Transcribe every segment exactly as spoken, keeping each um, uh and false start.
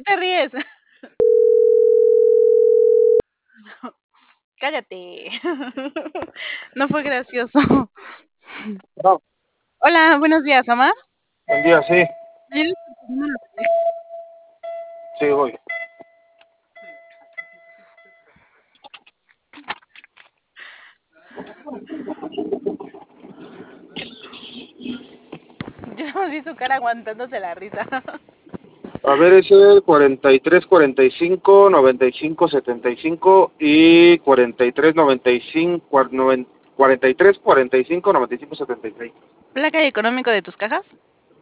te ríes? Cállate. No fue gracioso. No. Hola, buenos días, Omar. Buen día, sí. ¿Vienes por tu número de teléfono? Sí, voy. Yo no vi su cara aguantándose la risa. A ver, es el cuarenta y tres, cuarenta y cinco, noventa y cinco, setenta y cinco y cuarenta y tres, noventa y cinco, cuarenta y tres, cuarenta y cinco, noventa y cinco, setenta y seis. ¿Placa y económico de tus cajas?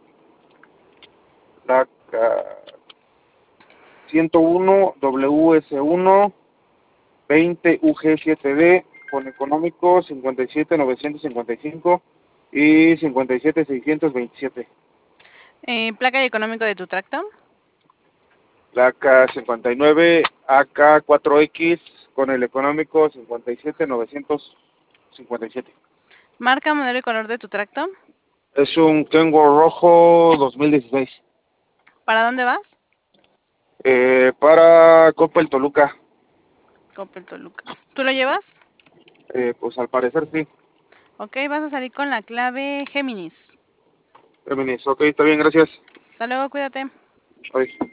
Placa ciento uno, W S uno, veinte U G siete D, con económico cincuenta y siete, novecientos cincuenta y cinco y cincuenta y siete, seiscientos veintisiete. Eh, ¿Placa y económico de tu tracto? Placa cincuenta y nueve, A K cuatro X, con el económico cincuenta y siete, novecientos cincuenta y siete. ¿Marca, modelo y color de tu tracto? Es un Kenworth rojo dos mil dieciséis. ¿Para dónde vas? Eh, para Coppel Toluca. Coppel Toluca. ¿Tú lo llevas? Eh, pues al parecer sí. Ok, vas a salir con la clave Géminis. Géminis, ok, está bien, gracias. Hasta luego, cuídate. Bye.